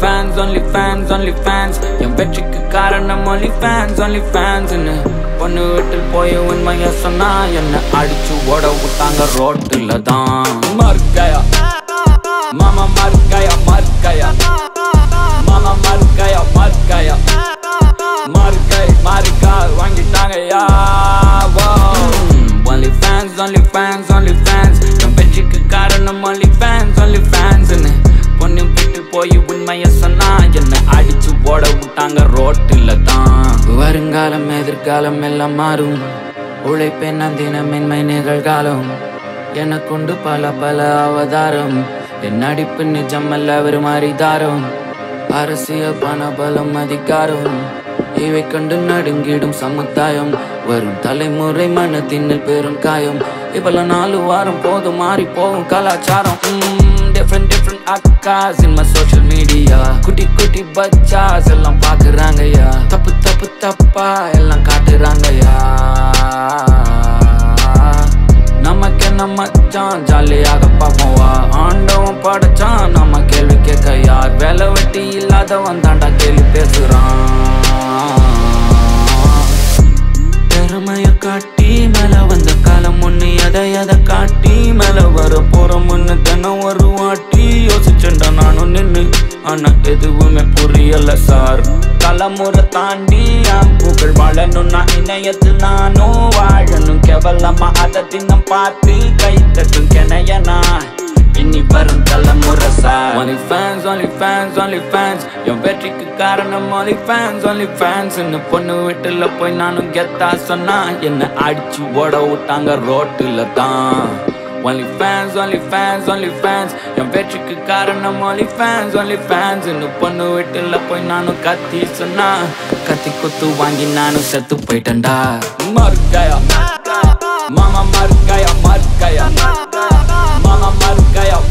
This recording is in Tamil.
only fans, only fans. என் வெற்றிக்கு காரணம் only fans, only fans. பொண்ணு வீட்டில் போய் உண்மைய சொன்னா என்ன அடிச்சு ஓட விட்டாங்க ரோட்டுல தான். மறுக்கையா மாமா மறுக்கையா மறுக்கையா மாமா மறுக்கையா மறுக்கையா மறுக்கை மறுக்கா வாங்கிட்டாங்கயா. Only fans, only fans, only fans. என் வெற்றிக்கு காரணம் only fans, only fans. பொண்ணு வீட்டில் போய் உண்மைய சொன்னா என்ன அடிச்சு ஓட விட்டாங்க ரோட்டுல தான். வருங்காலம் எதிர்காலம் எல்லாம் மாறும், உழைப்பேன் நான் தினமென்மை நிகழ்காலம். என கொண்டு பல பல அவதாரம், என் நடிப்பு நிஜமல்ல வெறும் அரிதாரம். அரசியல் பண பலம் அதிகாரம், இவை கண்டு நடுங்கிடும் சமுதாயம். வரும் தலைமுறை மனதினில் பெரும் காயம். இப்பெல்லாம் 4 வாரம் போதும் மாறி போகும் கலாச்சாரம். Different அக்காஸ் in my social media. குட்டி குட்டி பச்சாஸ் எல்லாம் பாக்குறாங்கயா. தப்பு தப்பு தப்பா எல்லாம் காட்டுறாங்கயா. நமக்கு என்ன மச்சான் ஜாலியாக பாப்போவா. ஆண்டவன் படைச்சான் நம்ம கேள்வி கேட்க யார். வேலை வெட்டி இல்லாதவன் தாண்டா கேள்வி பேசுறான். திறமைய காட்டி மேல வந்த காலம் ஒண்ணு, எதை காட்டி மேல வர போற முன்னு தினம் ஒரு வாட்டி யோசிச்சேன்டா நானும் நின்னு. ஆனா எதுவுமே புரியல சார். தலைமுறை தாண்டி புகழ் வாழணும்னா இணையத்தில் நானும் வாழணும். கேவலமா அதை தினம் பார்த்து கை தட்டும் கெனையனா இனி வரும் தலைமுறை sir. Only fans, only fans, only fans. என் வெற்றிக்கு காரணம் only fans, only fans. பொண்ணு வீட்டுல போய் நானும் கெத்தா சொன்னா என்ன அடிச்சு ஓட விட்டாங்க ரோட்டுல தான். Only fans, only fans, only fans. என் வெற்றிக்கு காரணம் only fans, only fans. பொண்ணு வீட்டுல போய் நானும் கத்தி சொன்னா கத்தி குத்து வாங்கி நானும் செத்து போயிட்டேன்டா. மறுக்கையா மாமா மறுக்கையா மறுக்கையா மாமா மறுக்கையா